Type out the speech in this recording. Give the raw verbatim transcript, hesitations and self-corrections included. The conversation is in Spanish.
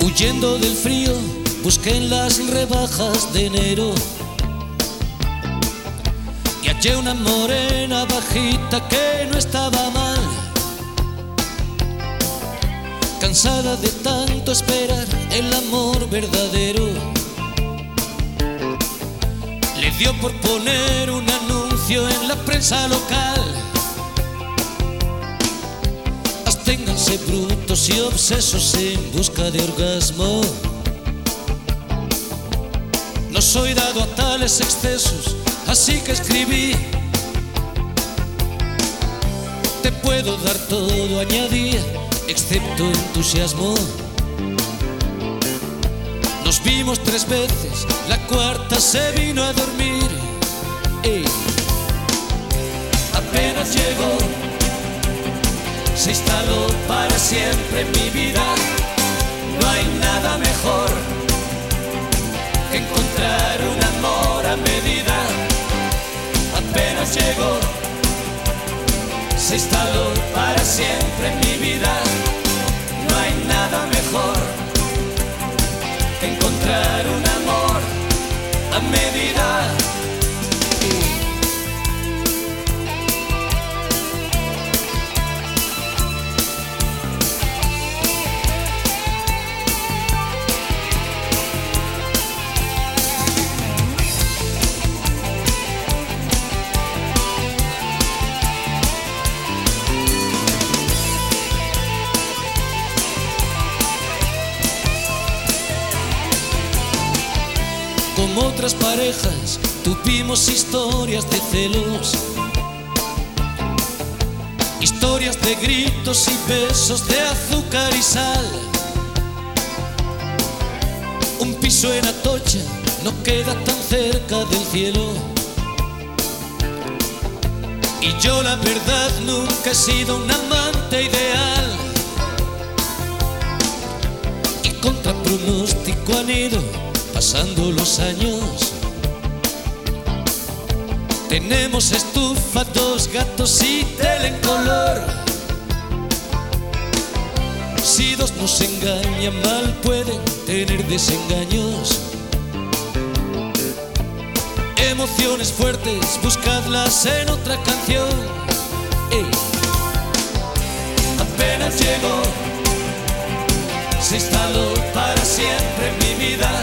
Huyendo del frío, busqué en las rebajas de enero y hallé una morena bajita que no estaba mal. Cansada de tanto esperar el amor verdadero, le dio por poner un anuncio en la prensa local. Absténganse brutos y obsesos en busca de orgasmo. No soy dado a tales excesos, así que escribí: te puedo dar todo, añadía, excepto entusiasmo. Nos vimos tres veces, la cuarta se vino a dormir. Ey. Apenas llegó, se instaló para siempre en mi vida. No hay nada mejor que encontrar un amor a medida. Apenas llegó, se instaló para siempre en mi vida. No hay nada mejor que encontrar un amor a medida. Como otras parejas, tuvimos historias de celos, historias de gritos y besos, de azúcar y sal. Un piso en Atocha no queda tan cerca del cielo, y yo la verdad nunca he sido un amante ideal. Y contra pronóstico han ido pasando los años. Tenemos estufa, dos gatos y tele en color. Si dos nos engañan, mal pueden tener desengaños. Emociones fuertes, buscadlas en otra canción. Ey. Apenas llegó, se instaló para siempre en mi vida.